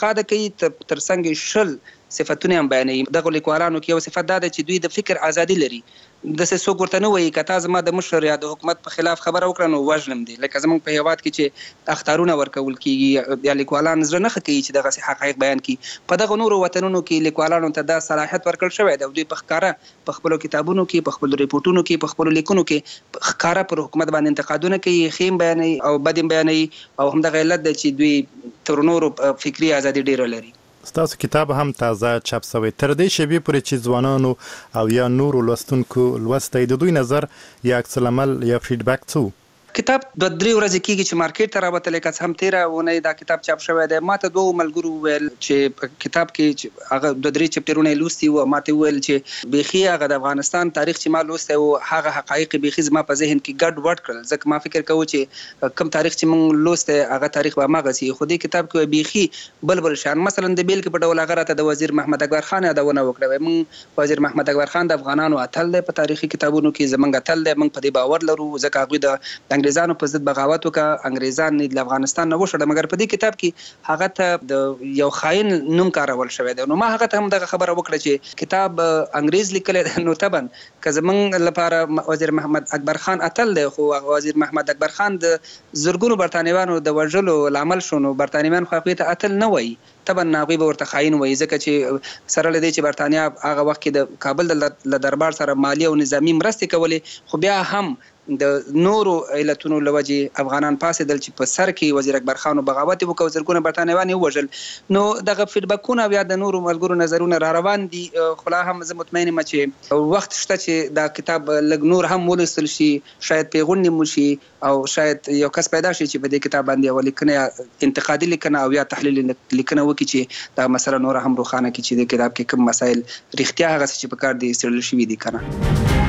قاعده کوي ترڅنګ شل صفتونه هم بیانوي. دغه لیکوالانو کې یو صفت دا ده چې دوی د فکر ازادي لري. داسې څوک ورته نه وایي که تا زما د مشر یا د حکومت په خلاف خبره وکړه نو وژنم دي. لکه زموږ په هېواد کې چې اخطارونه ورکول کېږي یا لیکوالان زړه نه ښه کوي چې دغسې حقایق بیان کړي. په دغه نورو وطنونو کې لیکوالانو ته دا صلاحیت ورکړل شوی دی او دوی په ښکاره په خپلو کتابونو کې، په خپلو ریپورټونو کې، په خپلو لیکنو کې ښکاره پر حکومت باندې انتقادونه کوي، ښې هم بیانوي او بد هم بیانوي. او همدغه علت دی چې دوی تر نورو فکري ازادي ډېره لري. ستاسو کتاب هم تازه چاپ شوی. تر دې شیبې پورې چې ځوانانو او یا نورو لوستونکو لوستی، د دوی نظر یا عکس العمل یا فیډبیک څه؟ کتاب 2-3 ورځې کېږي چې مارکیټ ته راوتلی، که څه هم تېره اونۍ دا کتاب چاپ شوی دی. ما ته 2 ملګرو وویل چې په کتاب کې هغه 2-3 چپټرونه یې لوستي وو، ما ته وویل چې بیخي هغه د افغانستان تاریخ چې ما لوستی و هغه حقایق بیخي زما په ذهن کې ګډ وډ کړل، ځکه ما فکر کوو چې کوم تاریخ چې موږ لوستی هغه تاریخ به هماغسې وي. خو دې کتاب کې بیخي بل شان، مثلا د بیلګې په ډول هغه راته د وزیر محمد اکبر خان یادونه وکړه. موږ وزیر محمد اکبر خان د افغانانو اتل دی، په تاریخي کتابونو کې زموږ اتل دی، موږ په دې باور لرو ځکه هغوی د انګریزانو په ضد بغاوت وکړه، انګریزان له افغانستان نه وشړه. مګر په دې کتاب کې هغه ته د یو خاین نوم کارول شوی دی. نو ما هغه ته هم دغه خبره وکړه چې کتاب انګریز لیکلی دی، نو طبعا که زموږ لپاره وزیر محمد اکبر خان اتل دی، خو وزیر محمد اکبر خان د زرګونو برطانویانو د وژلو لامل شو، نو برطانویان خو هغوی ته اتل نه وایي، طبعا هغوی به ورته خاین وایي، ځکه چې سره له دې چې برطانیا هغه وخت کې د کابل له دربار سره مالي او نظامي مرستې کولې، خو بیا هم د نورو علتونو له وجې افغانان پاڅېدل چې په سر کې وزیر اکبر خان بغاوت وکړ، زرګونه برطانویان یې ووژل. نو دغه فیډبکونه او یا د نورو ملګرو نظرونه را روان دي. خو لا هم زه مطمئن یم چې وخت شته چې دا کتاب لږ نور هم ولوستل شي، شاید پیغونډې مو شي او شاید یو کس پیدا شي چې په دې کتاب باندې یوه لیکنه یا انتقادي لیکنه او یا تحلیلي لیکنه وکړي چې دا مسله نوره هم روښانه کړي چې د کتاب کې کوم مسایل رښتیا هغسې چې په کار دي څېړل شوي دي که نه.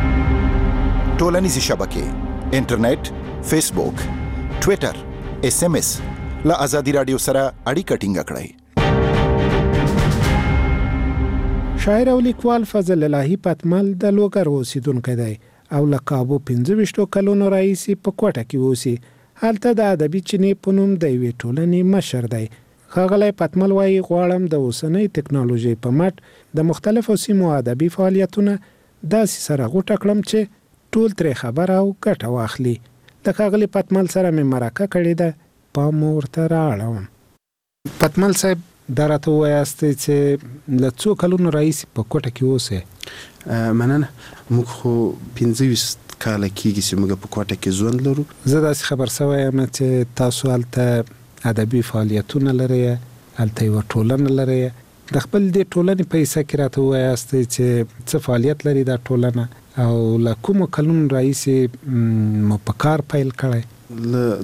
ټولنیزې شبکې، انټرنیټ، فیسبوک، ټویټر، SMS له ازادي راډیو سره اړیکه ټینګه کړئ. شاعر او لیکوال فضل الهي پتمل د لوګر اوسیدونکی دی او له کابو 15 کلونو راهیسې په کوټه کې اوسي. هلته د ادبي چینې په نوم د یوې ټولنې مشر دی. ښاغلی پتمل وایي غواړم د اوسنۍ ټکنالوژۍ په مټ د مختلفو سیمو ادبي فعالیتونه داسې سره غوټه کړم چې ټول ترې خبر او ګټه واخلي. د ښاغلي پتمل سره مې مرکه کړې ده، پام ورته رااړوم. پتمل صاحب دا راته ووایاستئ چې له څو کلونو راهیسې په کوټه کې اوسئ؟ مننه. موږ خو 15 کاله کېږي چې موږ په کوټه کې ژوند لرو. زه داسې خبر شوی یم چې تاسو هلته ادبي فعالیتونه لرئ، هلته یوه ټولنه لرئ. د خپل دې ټولنې په حصه کې راته ووایاستئ چې څه فعالیت لري دا ټولنه او له کومو کلونو راهیسې مو په کار پیل کړی؟ له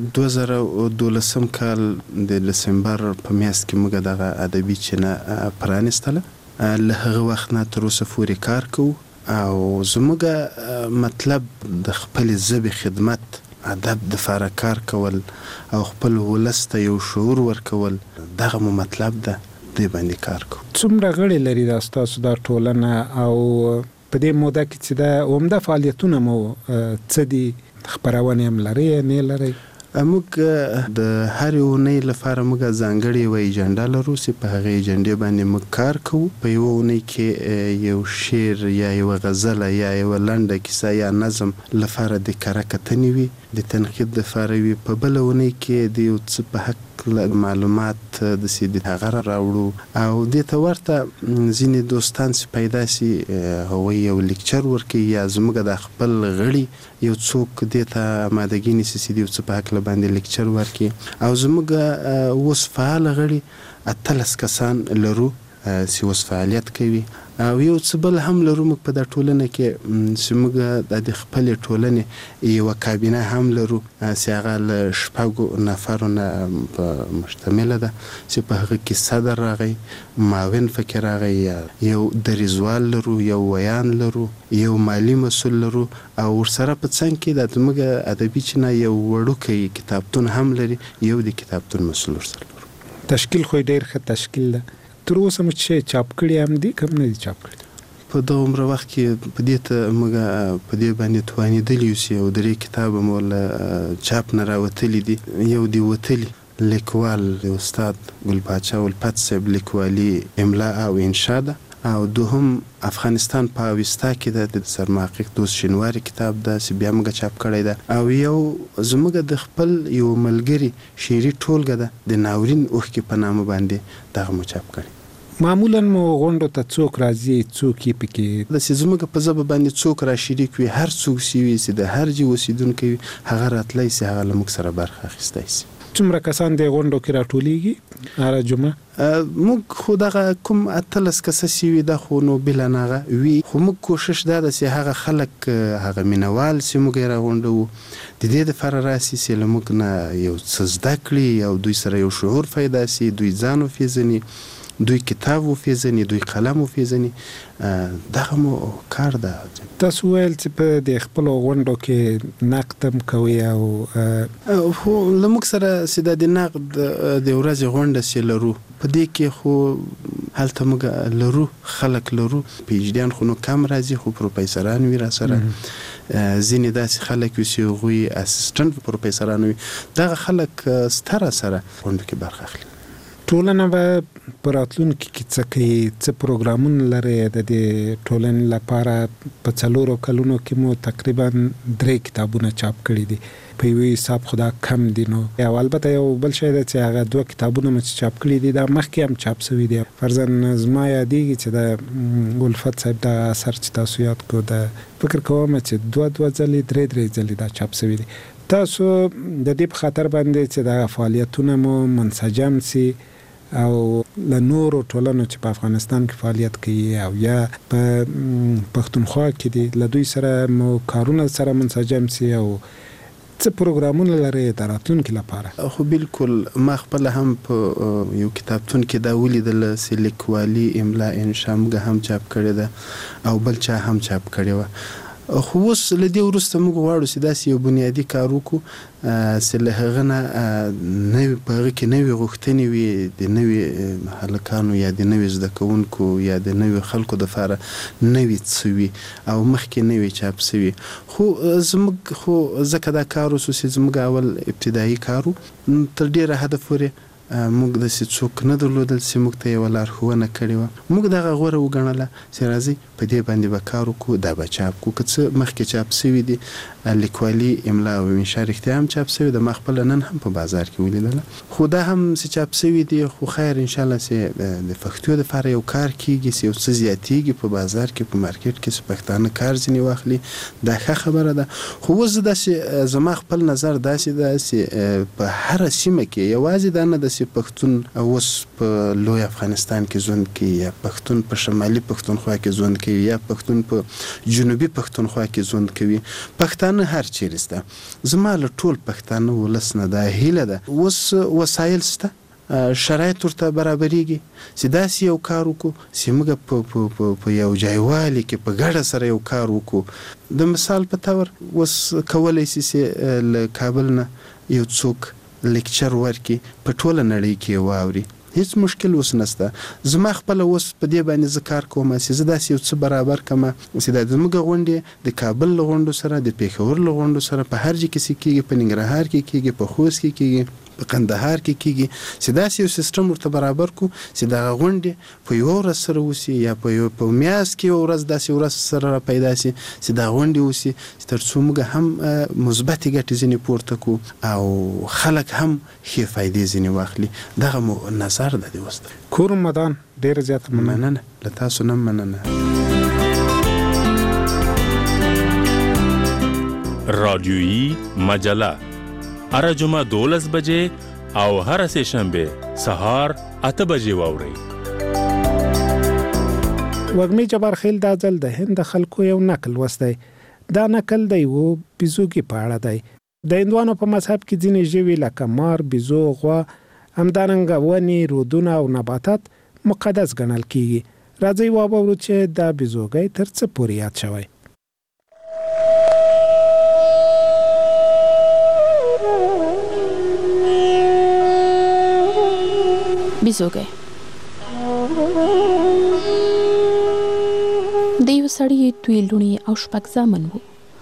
2012 کال د دسمبر په میاشت کې موږ دغه ادبي چینه پرانیستله. له هغه وخت نه تر اوسه پورې کار کوو او زموږ مطلب د خپلې ژبې خدمت، ادب دپاره کار کول او خپل ولس ته یو شعور ورکول، دغه مو مطلب ده. دې باندې کار کوو. څومره غړي لري دا ستاسو دا ټولنه او په دې موده کې چې دا عمده فعالیتونه مو څه دي؟ خپرونې هم لرئ نه لرئ؟ موږ د هرې اونۍ لپاره موږ ځانګړې یوه ایجنډا لرو چې په هغې ایجنډې باندې موږ کار کوو. په یوه اونۍ کې یو شعر یا یوه غزله یا یوه لنډه کیسه یا نظم لپاره د کره کتنې وي، د تنقید لپاره وي. په بله اونۍ کې د یو څه په حق معلومات داسې د هغه راوړو او دې ته ورته ځینې دوستان چې پیدا سي هغوی یو لیکچر ورکوي یا زموږ د خپل غړي یو څوک دې ته آمادګي نیسي چې د یو څه په هکله باندې لیکچر ورکړي. او زموږ اوس فعاله غړي 18 کسان لرو چې اوس فعالیت کوي. او یو څه بل هم لرو موږ په دا ټولنه کې چې موږ د خپلې ټولنې یوه کابینه هم لرو چې هغه له 6 نفرو نه مشتمله ده چې په هغه کې صدر راغی، معاون فکر راغی، یو دریځوال لرو، یو ویان لرو، یو مالی مسؤل لرو او ورسره په څنګ کې د زموږ ادبي چینه یو وړوکی کتابتون هم لري، یو د کتابتون مسؤل ورسره لرو. تشکیل خو ډېر ښه تشکیل ده. تر اوسه مو چې چاپ کړي هم دي کم نه دي چاپ کړي؟ په دغه عمره وخت کې په دې ته موږ په دې باندې توانېدلي اوسو. یو 3 کتاب مو له چاپ نه راوتلي دي، یو دی وتلي لیکوال د استاد ګلپاچا الفت صاحب لیکوالي املا او انشاء ده، او دوهم افغانستان په اوستا کې د سرمحقق دوست شینواری کتاب ده چې بیا موږ چاپ کړی ده، او یو زموږ د خپل یو ملګري شعري ټولګه ده د ناورین اوښکې په نامه باندې دغه مو چاپ کړی. معمولا مو غونډو ته څوک راځي، څوک یې پکې د زموږ په ژبه باندې څوک را شریک وي، هر څوک وي چې د هر ځای اوسیدونکی وي هغه راتلی سي، هغه له موږ سره برخه اخیستی سي. څومره کسان د غونډو کې راټولیږي هره جمعه؟ موږ خو دغه کوم 18 کسه سوي ده، خو نو بله نغه وي، خو موږ کوشش دا ده چې هغه خلک هغه مینوال چې موږ یې راغونډوو د دې دپاره راسي چې له موږ نه یو څه زده کړي، او دوی سره یو شعور پیدا سي، دوی ځان وپېژني، دوی کتاب وپېژني، دوی قلم وپېژني. دغه مو کار ده. تاسو ویل چې په د خپلو غونډو کې نقد هم کوئ، او خو له موږ سره چې د نقد د ورځې غونډه چې لرو په دې کې خو هلته موږ لرو خلک لرو، پی ایچ ډیان خو نو کم راځي، خو پروفیسران وي را سره، ځینې داسې خلک وي چې هغوی اسسټنټ پروفیسران وي، دغه خلک ستره سره غونډو کې برخه اخلي. ټولنه به په راتلونکي کې څه کوي، څه پروګرامونه لري د دې ټولنې لپاره؟ په 4 کلونو کې مو تقریبا 3 کتابونه چاپ کړي دي، په یوه حساب خو دا کم دي نو، او البته یو بل شی ده چې هغه 2 کتابونه مو چاپ کړي دي دا مخکې هم چاپ شوي دي. فرضاً زما یادېږي چې د الفت صاحب د اثر چې تاسو یاد کړو، د فکر کوم چې 2 ځلې 3 ځلې دا چاپ شوي دي. تاسو د دې په خاطر باندې چې د فعالیتونه مو منسجم سي او له نورو ټولنو چې په افغانستان کې فعالیت کوي او یا په پښتونخوا کې دي له دوی سره مو کارونه سره منسجم سي، او څه پروګرامونه لري د راتلونکي لپاره؟ خو بالکل ما خپل هم په یو کتابتون کې دا ولیدل چې لیکوالي املا انشاء موږ هم چاپ کړې ده او بل چا هم چاپ کړې وه. خو اوس له دې وروسته موږ غواړو چې داسې یو بنیادي کار وکړو چې له هغه نه نوې په هغه کې نوې غوښتنې وي د نوې هلکانو یا د نوې زده کوونکو یا د نوې خلکو دپاره نوې څه وي او مخکې نوې چاپ شوي. خو زموږ خو ځکه دا کار وسو چې زموږ اول ابتدایي کار و، تر ډېره حده پورې موږ داسې څوک نه درلودل چې موږ ته یوه لارښوونه کړې وه. موږ دغه غوره وګڼله چې راځئ په دې باندې به کار وکړو، دا به چاپ کړو. که څه مخکې چاپ شوي دي لیکوالي املا او انشاء رښتیا هم چاپ شوي ده، ما خپله نن هم په بازار کې ولیدله. خو دا هم چې چاپ شوي دي خو خیر انشاءالله چې د پښتو دپاره یو کار کېږي چې یو څه زیاتېږي په بازار کې، په مارکیټ کې چې پښتانه کار ځینې واخلي، دا ښه خبره ده. خو اوس داسې زما خپل نظر داسې ده چې په هره سیمه کې یوازې دا نه ده چې پښتون اوس په لوی افغانستان کې ژوند کوي یا پښتون په شمالي پښتونخوا کې ژوند کوي یا پښتون په جنوبي پښتونخوا کې ژوند کوي، پښتانه هر چیرې شته. زما له ټول پښتانه ولس نه دا هیله ده، اوس وسایل شته، شرایط ورته برابرېږي چې داسې یو کار وکړو چې موږ په یو ځایوالي کې په ګډه سره یو کار وکړو. د مثال په طور اوس کولی شي چې له کابل نه یو څوک لیکچر ورکي په ټوله نړۍ کې واوري، هیڅ مشکل اوس نشته. زما خپله اوس په دې باندې زه کار کوم چې زه داسې یو څه برابر کړم چې دا زموږ غونډې د کابل له غونډو سره د پېښور له غونډو سره په هر ځای کې کېږي، په ننګرهار کې کېږي، په خوست کې کېږي، په قندهار کې کېږي، چې داسې یو سیستم ورته برابر کړو چې دغه غونډې په یوه ورځ سره وسي یا په میاشت کې یوه ورځ داسې ورځ سره پیدا سي چې دا غونډې وسي چې تر څو موږ هم مثبتې ګټې ځینې پورته کړو او خلک هم ښې فایدې ځینې واخلي. دغه مو نظر ده د اوس. کور مدان ډېره زیاته مننه له تاسو نه مننه. رادیویی مجله هر جمعه 12 بجې او هر سه شنبه سهار 8 بجې واورئ. وږمې جبار خیل دا ځل د هند خلکو یو نقل وستی. دا نقل دی و بیزوګي په اړه دی. د هندوانو په مذهب کې ځینې ژوي لکه مار، بیزو، غوا، همدارنګه ونې، رودونه او نباتات مقدس ګڼل کیږي. راځئ واورو چې دا بیزوګی تر څه پورې یاد شوی. بیزوګی د یو سړي دوی لوڼې او 6 زامن وو.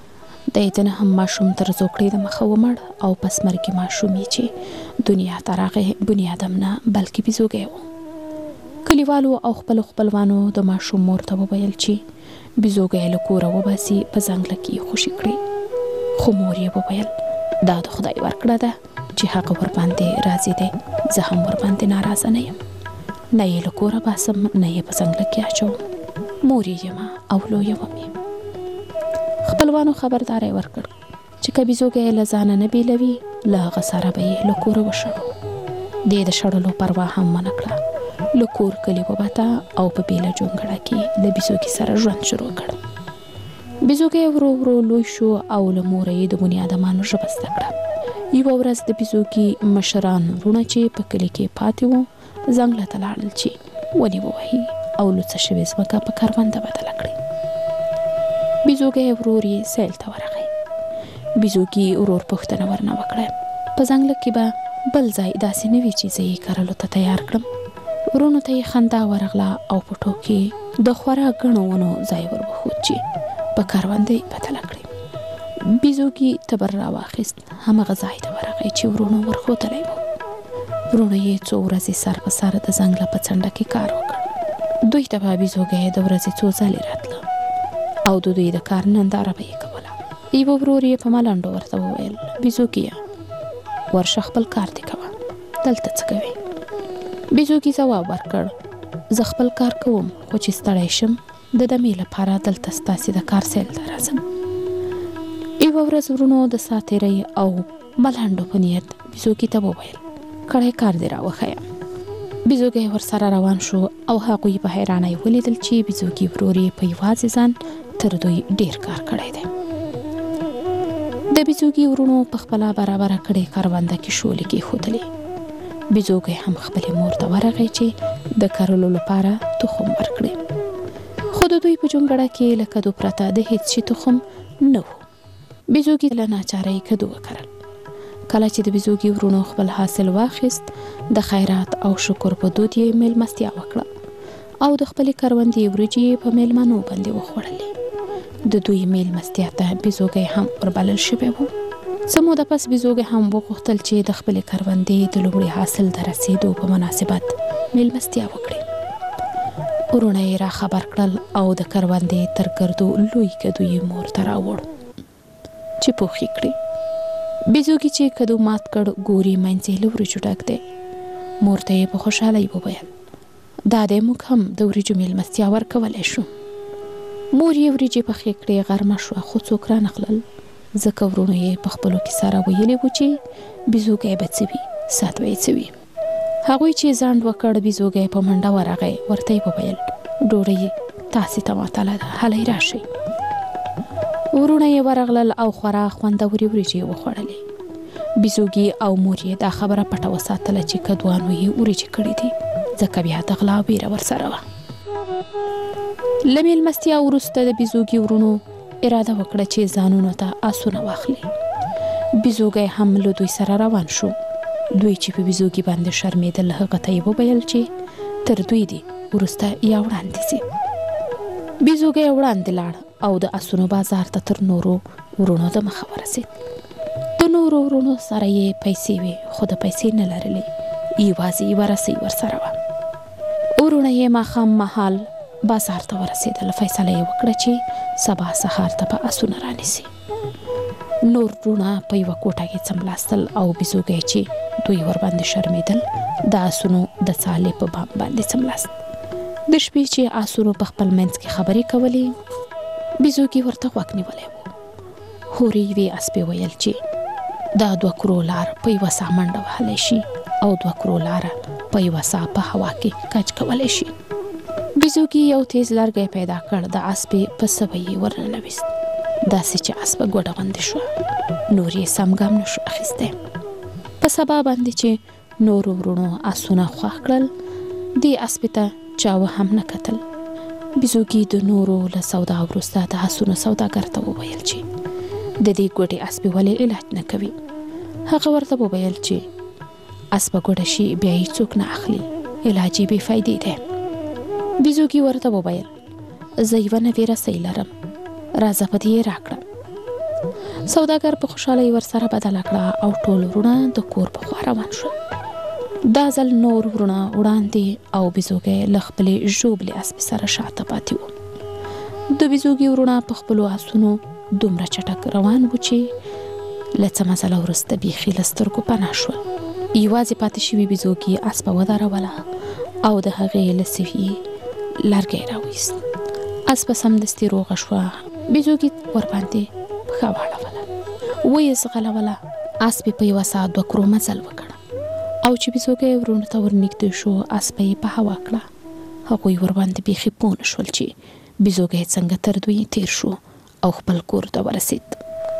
د ایتنه هم ماشوم تر زوکړې د مخه ومړ او پس مرګي ماشوم یې چې دنیا ته راغی بني آدم نه بلکې بیزوګی و. کلیوالو او خپلوانو د ماشوم مور ته وویل چې بیزوګی له کوره وباسي په ځنګله کې یې خوشي کړي. خو مور یې وویل دا د خدای ورکړه ده چې هغه ورباندې راضي دی، زه هم ورباندې ناراضه نه یم. نه یې له کوره باسم نه یې په ځنګله کې اچوم، مور یې یم او لویه وم یې. خپلوانو خبرداری ورکړ چې که بیزوګی له ځانه نه بیلوي له هغه سره به یې له کوره وشړو. دې د شړلو پروا هم ونه کړه، له کور کلي ووته او په بیله جونګړه کې له بیزوګي سره ژوند شروع کړ. بیزوګی ورو ورو لوی شو او له موره یې د بني آدمانو ژبه زده کړه. یوه ورځ د بیزوګي مشران وروڼه چې په کلي کې پاتې وو ځنګله ته لاړل چې ونې ووهي او لوڅه شوې ځمکه په کرونده بدله کړي. بیزوګی ورور یې سیل ته ورغی. بیزوګي ورور پوښتنه ورنه وکړه په ځنګله کې به بل ځای داسې نه وي چې زه یې کرلو ته تیار کړم. ورونو ته یې خندا ورغله او په ټوکې د خورا ګڼو ونو ځای ور وښود چې په کرونده یې بدله کړي. بیزوګي تبر راواخیست، همغه ځای ته ورغی چې ورونو ورښودلی و. ورونو یې څو ورځې سر په سر د ځنګله په څنډه کې کار وکړ. دوی ته به بیزوګی د ورځې څو ځلې راتله او د دوی د کار ننداره به یې کوله. یوه ورور یې په ملنډو ورته وویل بیزوګیه ورشه خپل کار دې کوه، دلته څه کوې؟ بیزوګي ځواب ورکړ زه خپل کار کوم خو چې ستړی شم د دمې لپاره دلته ستاسې د کار سیل ته راځم. یوه ورځ ورونو د ساتیرۍ او ملنډو په نیت بیزوګي ته وویل کړی کار دې راوښیه. بیزوګی ورسره روان شو او هغوی په حیرانۍ ولیدل چې بیزوګي ورور یې په یوازې ځان تر دوی ډیر کار کړی دی. د بیزوګي ورونو په خپله برابره کړې کرونده کې شولې کېښودلې. بیزوګی هم خپلې مور ته ورغی چې د کرلو لپاره تخم ورکړي. خو د دوی په جونګړه کې له کدو پرته د هیڅ شي تخم نه و. بیزوګي له ناچارۍ کدو وکرل. کله چې د بیزوګي ورونو خپل حاصل واخیست د خیرات او شکر په دود یې میلمستیا وکړه او د خپلې کروندې وریجې په میلمنو باندې وخوړلې. د دوی میلمستیا ته بیزوګی هم وربلل شوی و. څه موده پس بیزوګی هم وغوښتل چې د خپلې کروندې د لومړي حاصل د رسېدو په مناسبت میلمستیا وکړي. ورونه یې را خبر کړل او د کروندې تر ګردو لوی کدو یې مور ته راوړ چې پوخ یې کړي. بیزوګي چې کدو مات کړ ګوري منځ یې له وریجو ډک دی. مور ته یې په خوشحالۍ وویل دا دی موږ هم د وریجو میلمستیا ورکولی شو. مور یې وریجې پخې کړې، غرمه شوه خو څوک رانغلل ځکه ورونو یې په خپلو کې سره ویلي وو چې بیزوګی به څه وي سات به یې څه وي. هغوی چې ځنډ وکړ بیزوګی په منډه ورغی، ورته یې وویل ډوډۍ تاسې ته معطله ده، هلی راشئ. ورونه یې ورغلل او خورا خوندورې وریجې یې وخوړلې. بیزوګي او مور یې دا خبره پټه وساتله چې کدوانو یې وریجې کړې دي ځکه بیا د غلا ویره ورسره وه. له میلمستیا وروسته د بیزوګي ورونو اراده وکړه چې ځانونو ته آسونه واخلي. بیزوګی هم له دوی سره روان شو. دوی چې په بیزوګي باندې شرمېدل هغه ته یې وویل چې تر دوی دي وروسته یا وړاندې ځي. بیزوګی وړاندې لاړ او د آسونو بازار ته تر نورو ورونو د مخه ورسېد. د نورو ورونو سره یې پیسې وې خو د پیسې نه لرلې، یوازې یوه رسۍ ورسره وه. ورونه یې ماښام مهال بازار ته ورسېدل. فیصله یې وکړه چې سبا سهار ته به آسونه رانیسي. نور ورونه په یوه کوټه کې څملاستل او بیزوګی چې دوی ورباندې شرمېدل د آسونو د څالې په بام باندې څملاست. د شپې چې آسونو په خپل منځ کې خبرې کولې بیزوګي ورته غوږ نیولی و. هورې یوې اسپې ویل چې دا 2 کرو لار په یوه ساه منډه وهلی شي او 2 کرو لاره په یوه ساه په هوا کې کج کولی شي. بیزوګي یو تیز لرګی پیدا کړ، د اسپې په سوی یې ورننویست داسې چې اسپه ګوډه غوندې شوه. نور یې سم ګام نه شو اخیستی. په سبا باندې چې نورو ورونو آسونه خوښ کړل دې اسپې ته چاوه هم نه کتل. بیزوګي د نورو له سودا وروسته د آسونو سوداګر ته وویل چې د دې ګوډې اسپې ولې علاج نه کوي. هغه ورته وویل چې اسپه ګوډه شي بیا یې څوک نه اخلي، علاج یې بې فایدې دی. بیزوګي ورته وویل زه یوه نوې رسۍ لرم، راځه په دې یې راکړه. سوداګر په خوشحالۍ ورسره بدله کړه او ټول ورونه د کور په خوا روان شول. دا ځل نور ورونه وړاندې او بیزوګی له خپلې ژوبلې اسپې سره شاته پاتې وو. د بیزوګي ورونه په خپلو آسونو دومره چټک روان وو چې له څه مزله وروسته بیخي له سترګو پناه شول. یوازې پاتې شوي بیزوګي اسپه ودروله او د هغې له سویې لرګی راویست. اسپه سمدستي روغه شوه. بیزوګي ورباندې پښه واړوله، ویې ځغلوله. اسپې په یوه ساعت 2 کرو مزل وکړ او چې بیزوګی ورونو ته ورنږدې شو اسپه یې په هوا کړه. هغوی ورباندې بیخي پوه نه شول چې بیزوګی څنګه تر دوی تیر شو او خپل کور ته ورسید.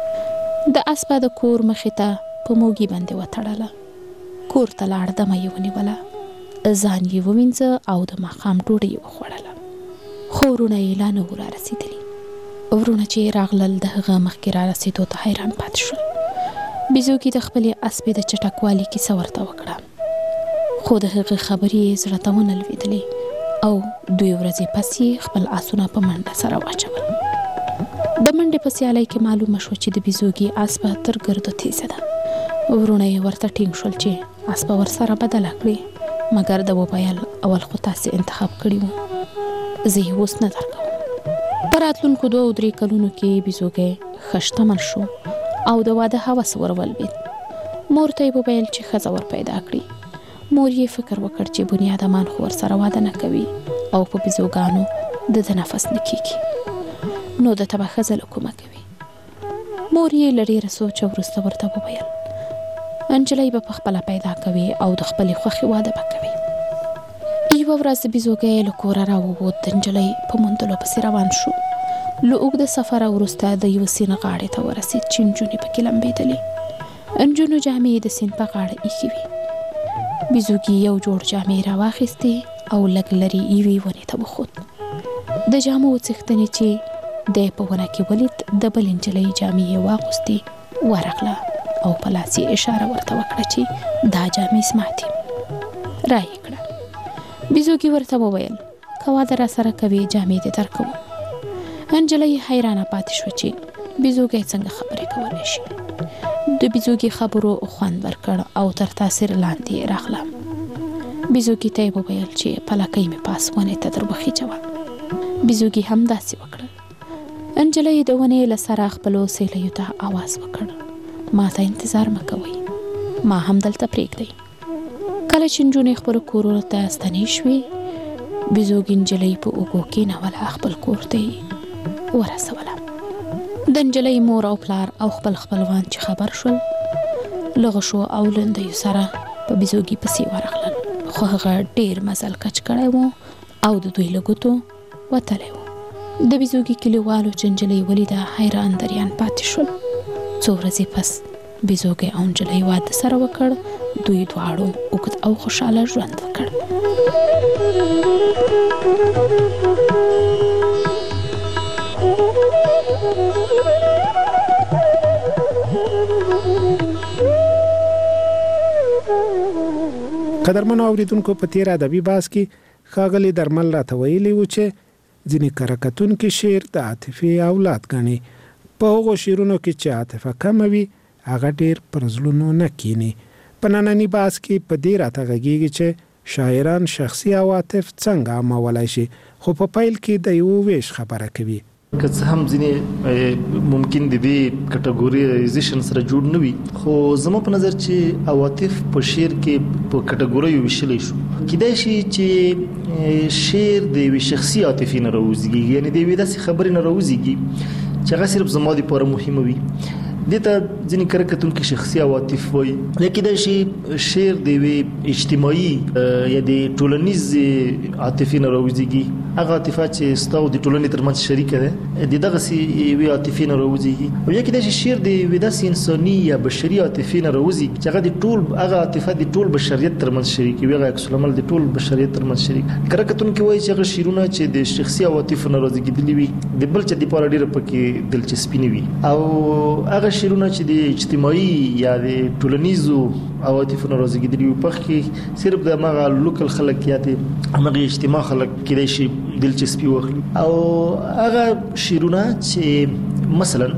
د اسپه د کور مخې ته په موږي باندې وتړله. کور ته لاړ، دمه یې ونیوله، ځان یې ووینځه او د ماښام ډوډۍ یې وخوړله. خو ورونه یې لا نه وو رارسېدلي. ورونه چې راغلل د هغه مخکې رارسېدو ته حیران پاتې شول. بیزوګي د خپلې اسپې د چټکوالي کیسه ورته وکړه، خو د هغې خبرې یې زړه ته ونه لوېدلې او 2 ورځې پس یې خپل آسونه په منډه سره واچول. د منډې په سیالۍ کې معلومه شوه چې د بیزوګي اسپه تر ګردو تیزه ده. ورونه یې ورته ټینګ شول چې اسپه ورسره بدله کړي، مګر د وویل اول خو تاسې انتخاب کړي وو، زه یې اوس نه درکوم. په راتلونکو 2-3 کلونو کې بیزوګی ښه شتمن شو او د واده هوس ور ولوېد. مور ته یې وویل چې ښځه ور پیدا کړي. مور یې فکر وکړ چې بنیادمان خو ورسره واده نه کوي او په بیزوګانو د نفس نه کېږي، نو د ته به ښځه له کومه کوي. مور یې له ډېره سوچه وروسته ورته وویل نجلۍ به په خپله پیدا کوي او د خپلې خوښې واده به کوي. یوه ورځ بیزوګی له کوره راووت، د نجلۍ په موندلو پسې روان شو. له اوږده سفره وروسته د یوه سیند غاړې ته ورسېد چې نجونې پکې لمبېدلې. نجونو جامې د سیند په غاړه ایښې وې. بیزوګي یو جوړ جامې راواخیستې او لږ لرې یوې ونې ته وخوت. د جامو څښتنې چې دی په ونه کې ولید، د بلې نجلۍ جامې یې واغوستې، ورغله او په لاس یې اشاره ورته وکړه چې دا جامې زما دي. را یې کړه. بیزوګي ورته وویل که واده راسره کوې جامې دې درکوم. نجلۍ حیرانه پاتې شوه چې بیزوګی څنګه خبرې کولی شي. د بیزوګي خبرو خوند ورکړ او تر تاثیر لاندې راغله. بیزوګي ته یې وویل چې پلکۍ مې پاس ونې ته در وخیچوه. بیزوګي هم داسې وکړل. نجلۍ د ونې له سره خپلو سیلیو ته آواز وکړ ما ته انتظار مه کوئ، ما هم دلته پرېږدئ. کله چې نجونې خپلو کورونو ته ستنې شوې، بیزوګي نجلۍ په اوږو کېنوله، خپل کور ته یې ورسوله. د نجلۍ مور او پلار او خپل خپلوان چې خبر شول، له غشو او لنډیو سره په بیزوګي پسې ورغلل، خو هغه ډېر مزل کچ کړی و او د دوی له ګوتو وتلی و. د بیزوګي کلیوالو چې نجلۍ ولیده حیران دریان پاتې شول. څو ورځې پس بیزوګی او نجلۍ واده سره وکړ. دوی دواړو اوږد او خوشحاله ژوند وکړ. قدرمنو اوریدونکو، په تیر ادبي بحث کې ښاغلي درمل راته ویلي و چې ځینې کره کتونکي شعر د عاطفې اولاد ګڼي. په هغو شعرونو کې چې عاطفه کمه وي هغه ډېر پر زړونو نه کیني. په ننني بحث کې په دې راته غږېږي چې شاعران شخصي عواطف څنګه عامولی شي، خو په پیل کې د یو ویش خبره کوي. که څه هم ځینې ممکن د دې کټګوریزیشن سره جوړ نه وي، خو زما په نظر چې عواطف په شعر کې په کټګوریو ویشلی شو. کیدای شي چې شعر د یوې شخصي عاطفې نه راوزېږي، یعنې د یوې داسې خبرې نه راوزېږي چې هغه صرف زما دپاره مهمه وي. دې ته ځینې کره کتونکي شخصي عواطف وایي. یا کیدای شي شعر د یوې اجتماعي یا د ټولنیزې عاطفې نه راوزېږي، هغه عاطفه چې ستا او د ټولنې ترمنځ شریکه ده، د دغسې یوې عاطفې نه راوزېږي. او یا کیدای شي شعر د یوې داسې انساني یا بشري عاطفې نه راوزېږي چې هغه د ټول هغه عاطفه د ټول بشریت ترمنځ شریک وي، هغه عکس العمل د ټول بشریت ترمنځ شریک. کره کتونکي وایي چې هغه شعرونه چې د شخصي عواطفو نه راوزېږېدلي وي، د بل چا دپاره ډېره پکې دلچسپي نه وي. او هغه شعرونه چې د اجتماعي یا د ټولنیزو عواطفو نه راوزېږېدلي وي، په کې صرف د هماغه لوکل خلک یا د هماغې اجتماع خلک کیدای شي دلچسپي واخلي. او هغه شعرونه چې مثلا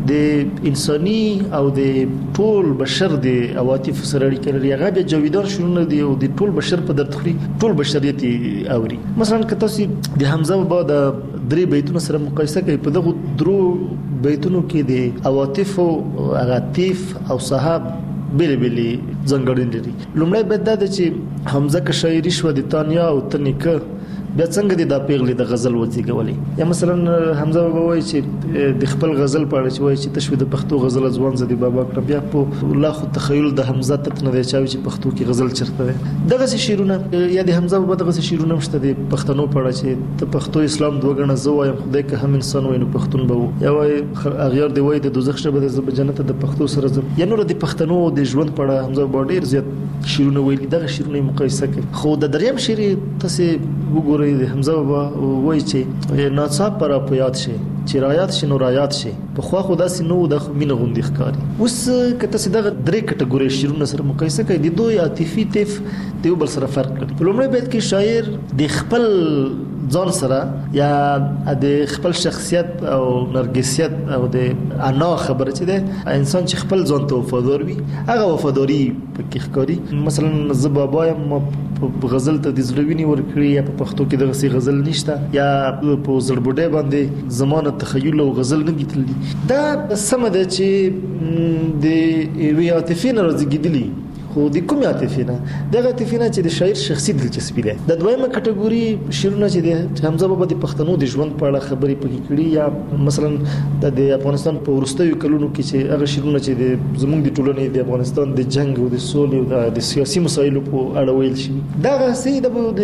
د انساني او د ټول بشر د عواطف سره اړیکه لري. هغه د جاویدان شعرونه دي او د ټول بشر په درد خوري، ټول بشریت اوري. مثلا که تاسو د حمزه بابا د درې بیتونو سره مقایسه کوي، په دغه درو بیتونو کې د عواطف او عاطف او صحاب بلی ځانګړنې لري. لومړی بیت دا دی چې حمزه که شاعري شوه د تانیا او تنیکه بیا څنګه دي دا پیغلې د غزل وځيګولې. یا مثلا حمزه بابا وایي چې د خپل غزل په اړه چې وایي چې تشوي د پښتو غزل ځوان زدي بابا کړ، بیا په لا خو تخیل د حمزه تت نه دی چاوي چې پښتو کې غزل چرته ده. دغه شعرونه یا د حمزه بابا دغه شعرونه مشته د پښتنو په اړه چې ته پښتو اسلام دوه غنه زو وایم خدای که هم انسان وای نو پښتون به وو، یا وایي اغیار دی وایي د دوزخ شبه د جنت د پښتو سره زم. یا نور د پښتنو د ژوند په اړه حمزه بابا ډیر زیات شعرونه ویلي. دغه شعرونه مقایسه کوي. خو د دریم شعر تاسو وګورئ د حمزه بابا وایي چې ناڅاپه را په یاد شي چې رایات شي نو رایات شي، په خوا خو داسې نو د مینه غوندې ښکاري. اوس که تاسو دغه درې کټګورۍ شعرونه سره مقایسه کوئ، د دوی عاطفي طیف د یو بل سره فرق لري. په لومړی بیت کې شاعر د خپل ځان سره یا د خپل شخصیت او نرګسیت او د انا خبره چې ده انسان چې خپل ځان ته وفادار وي هغه وفاداری پکې ښکاري. مثلا زه بابا یم په غزل ته د زړه وینې ورکړي، یا په پښتو کې دغه سي غزل نشته، یا په زړبوډۍ باندې زمانه تخیل او غزل نه دي. دا سم ده چې د وی عاطفي نه راځي خو د کومه عاطفي نه دغه عاطفي نه چې د شاعر شخصي دلچسپي ده. د دویمه کټګوري شعرونه چې د حمزه بابا د پښتنو د ژوند په اړه خبرې پکې کړي، یا مثلا د افغانستان په وروستیو کلونو کې چې هغه شعرونه چې د زموږ د ټولنې د افغانستان د جنگ او د سولې او د سیاسي مسایلو په اړه ویل شي. دغه سي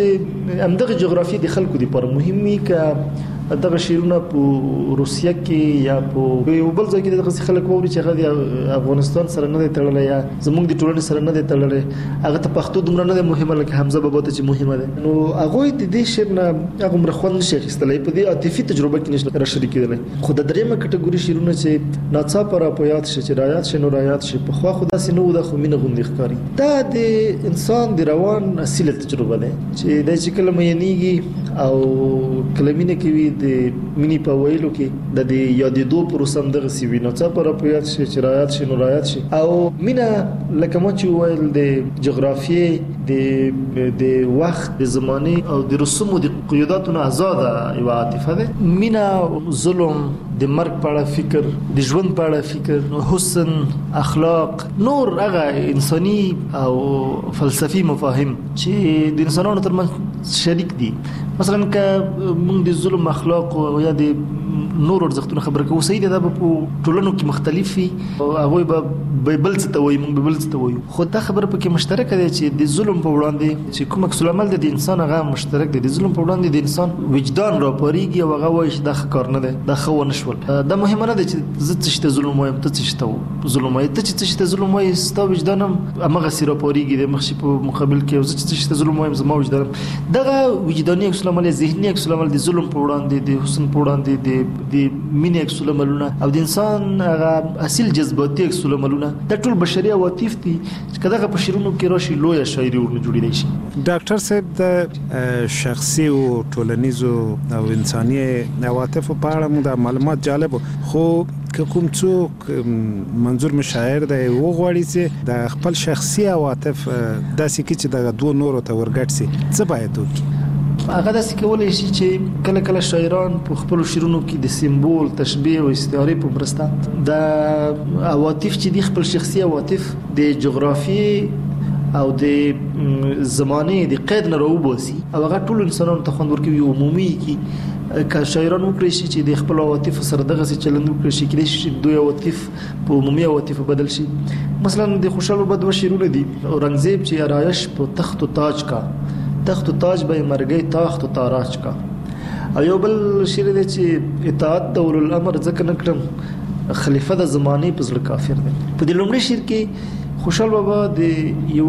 د امدغه جغرافي د خلکو لپاره مهمي ک دغه شعرونه په روسیه کې یا په یو بل ځای کې دغه خلک ووري چې هغه د افغانستان سره نه دی تړلی یا زموږ د ټولنې سره نه دی تړلی، هغه ته پښتو دومره نه دی مهمه لکه حمزه بابا ته چې مهمه ده. نو هغه د دې شعر نه هغه مرخوند نشي اخیستلی، په دې عاطفي تجربه کې نشي را شریکېدلی. خو د درېمه کټګوري شعرونه چې ناڅاپه را په یاد شي چې رایات شي نو رایات شي، په خوا خو داسې نه و د خو مینه غوندې ښکاري. دا د انسان د روان اصیله تجربه ده چې دا چې کله مینېږي او کله مینه کوي د مینی په ویلو کې د یادېدو پروسه هم دغه سی وي. ناڅاپه را په یاد شي چې رایات شي نو رایات شي. او مینه لکه ما چې ویل د جغرافیې د وخت د زمانې او د رسومو د قیوداتو نه آزاده یوه عاطفه ده. مینه ظلم، د مرګ په اړه فکر، د ژوند په اړه فکر، حسن، اخلاق، نور هغه انساني او فلسفي مفاهیم چې د انسانانو ترمنځ شریک دي. مثلا که موږ د ظلم، اخلاق او یا د نور ارزښتونو خبره کوو، صحیح ده دا به په ټولنو کې مختلف وي او هغوی به بل څه ته وایي، موږ به بل څه ته وایو. خو دا خبره پکې مشترکه ده چې د ظلم په وړاندې چې کوم عکس العمل د انسان هغه مشترک دی. د ظلم په وړاندې د انسان وجدان راپارېږي او هغه وایي چې دا ښه کار نه دی، دا ښه ونه شول. دا مهمه نه ده چې زه څه شي ته ظلم وایم، ته څه شي ته ظلم وایې. ته چې څه شي ته ظلم وایې ستا وجدان هم همغسې راپارېږي د مخ شي په مقابل کې، او زه چې څه شي ته ظلم وایم زما وجدان هم دغه وجداني عکس العمل، ذهني عکس العمل د ظلم په وړاندې، د حسن په وړاندې، د مینې عکس العملونه او د انسان هغه اصیل جذباتي عکس العملونه د ټول بشري عواطف دي چې کداغه په شعرونو کې راشي لویه شاعري ورنه جوړېدای شي. ډاکټر صاحب د شخصي او ټولنیزو او انساني عواطف په اړه مو د معلومات جالب، خو کوم څوک منظور مشاعر دی وغواړي چې د خپل شخصي عواطف داسې کې چې د دوه نورو ته ورګډ سي، څه باید وکړي؟ هغه داسې کولی شي چې کله کله شاعران په خپلو شعرونو کې د سیمبول، تشبیه او استعارې په مرسته د عواطف چې دي خپل شخصي عواطف د جغرافیې او د زمانې د قید نه راوباسي او هغه ټول انسانانو ته خوند ورکوي، عمومي کړي. که شاعران وکړي شي چې د خپل عواطف سره دغسې چلند وکړي شي، کېدای شي دوی عواطف په عمومي عواطف بدل شي. مثلا د خوشحال بابا دوه شعرونه دي، اورنګزیب چې آرایش په تخت و تاج کا، تخت و تاج به مرګي تاخت و تاراج کا، او یو بل شعر دی چې اطاعت د اولو الامر ځکه نه کړم خلیفه د زمانې په زړه کافر دی. په دې لومړي شعر کې خوشحال بابا د یو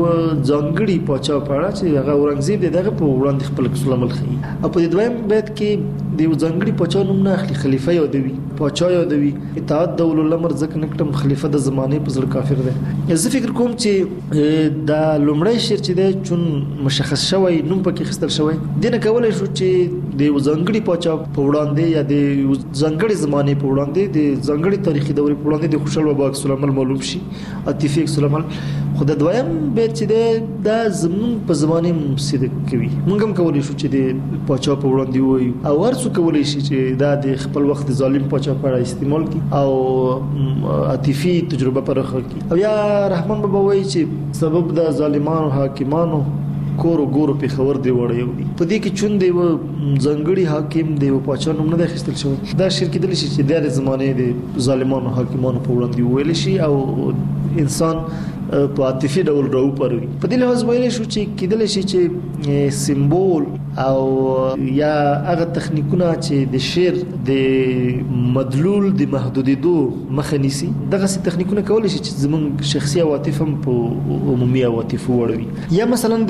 ځانګړي پاچا په اړه چې هغه اورنګزیب دی دغه په وړاندې خپل عکس العمل ښیي، او په دې دویم بیت کې د یو ځانګړي پاچا نوم نه اخلي، خلیفه یادوي، پاچا یادوي. اطاعت د اولو الامر ځکه نه کړم خلیفه د زمانې په زړه کافر دی. زه فکر کوم چې دا لومړی شعر چې دی چون مشخص شوی نوم پکې اخیستل شوی، دې نه کولی شو چې د یو ځانګړي پاچا په وړاندې یا د یو ځانګړي زمانې په وړاندې د ځانګړي تاریخي دورې په وړاندې د خوشحال بابا عکس العمل معلوم شي، عاطفي عکس العمل. خو د دویم بیت چې دی دا زموږ په زمانې صدق کوي. موږ هم کولی شو چې د پاچا په وړاندې ووایو او هر څوک کولی شي چې دا د خپل وخت د ظالم پاچا په اړه استعمال کړي او عاطفي تجربه پرخه کړي. او یا رحمان بابا وایي چې سبب د ظالمانو حاکمانو کور ګورو په خبر دی وړیو دي. په دې کې چون دی و ځنګړي حاکم دی و پاچا نوم نه اخیستل شوی. دا شعر کېدلی شي چې د زمانې د ظالمانو حاکمانو په وړاندې ویل شي او انسان په عاطفي ډول راوپاروي. په دې لحاظ ویل شو چې کېدلی شي چې سمبول او یا هغه تخنیکونه چې د شعر د مدلول د محدودېدو مخه نیسي، دغه تخنیکونه کولی شي چې زموږ شخصي عواطف هم په عمومي عواطفو وړوي. یا مثلا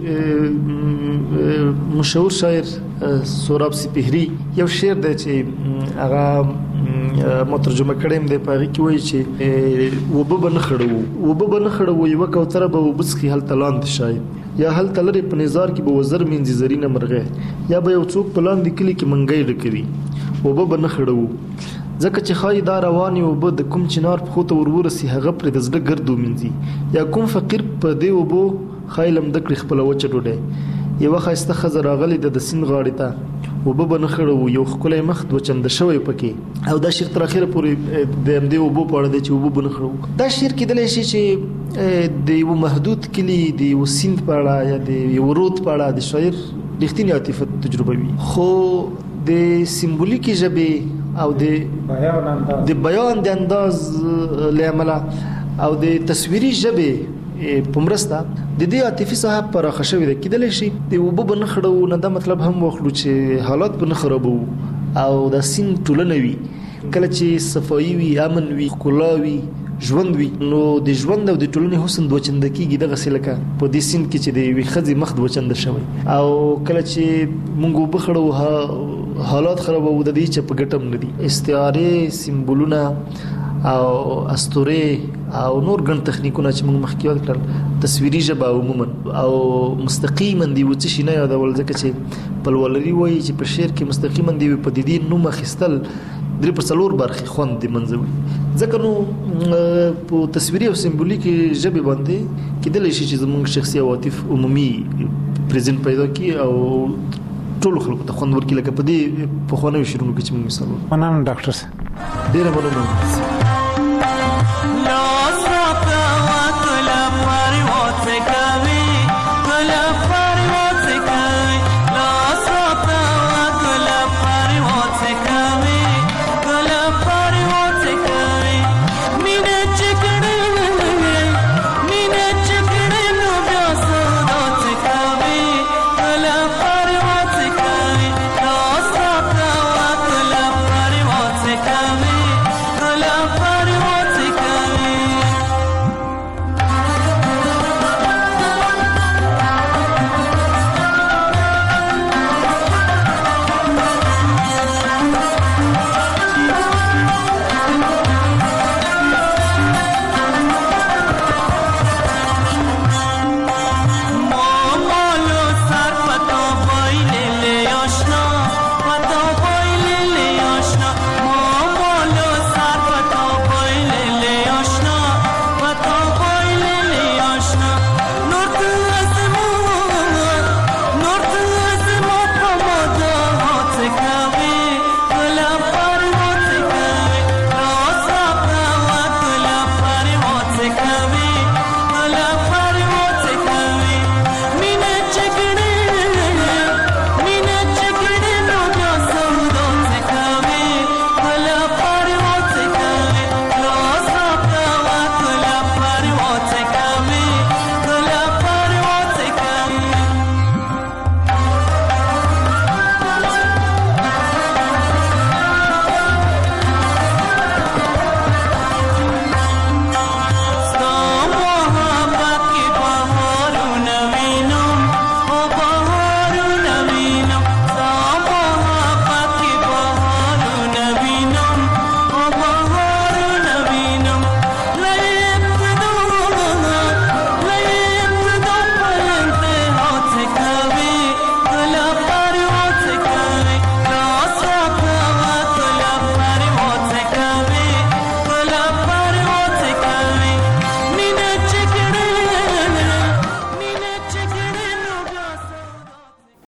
د مشهور شاعر سهراب سپهري یو شعر دی چې هغه ما ترجمه کړم دی، په هغه کې وایي چې وبه به نه خړو یو کوتره به وبسخي هلته لاندې شاید، یا هلته لري په نظر کې به وزر منځ زرینه مرغه، یا به یو څوک په لاندې کلی کې منګي ډکوي. وبه به نه خړو ځکه چې خای دا رواني وبه د کوم چنار په خوته ورورسي هغه پر د زړه ګردو منځي، یا کوم فقیر په دی وبه خایلم د کړ خپل وچه ډوډۍ. یو خاسته خزر راغلی د سین غاړې ته وبه به نه خړو یو خلای مخ د چنده شوی پکې. او دا شعر تر اخره پورې د ام دی وبه پړ دی چې وبه به نه خړو. دا شعر کېدلی شي چې د یو محدود کلی د یو سیند په اړه یا د یو رود په اړه د شاعر رښتینی عاطفت تجربه وي. خو د سمبولیکي ژبې او د بیان د انداز لامل او د تصویري ژبې په مرسته د دې عاطفي صاحب پر خښوي د کېدلی شي د وبه به نه خړو نه دا مطلب هم واخلو چې حالات به نه خرابو او د سین ټولنه وي کله چې صفایي وي، امن وي، ښکلا وي، ژوند وي، نو د ژوند او د ټولنې حسن دوچنده کېږي. دغسې لکه په دې سین کې چې د یوې ښځې مخ دوچنده شوی او کله چې موږ وبه خړو حالات خرابو د دې چې په ګټه هم نه دي. استعارې، سمبولونه او اسطورې او نور ګڼ تخنیکونه چې موږ مخکې یاد کړل، تصویري ژبه عموما او مستقیما دی و څه شي نه یادول، ځکه چې پلولري وایي چې په شعر کې مستقیما دی په دې نوم اخیستل درې پر څلور برخې خوند دی منځوي. ځکه نو په تصویري او سمبولیکي ژبې باندې کېدلی شي چې زموږ شخصي عواطف عمومي پریزنټ پیدا کړي او ټول خلکو ته خوند ورکړي، لکه په دې پخوانیو شعرونو کې چې موږ مثال مننه ډاکټر صاحب. ډېره مننه.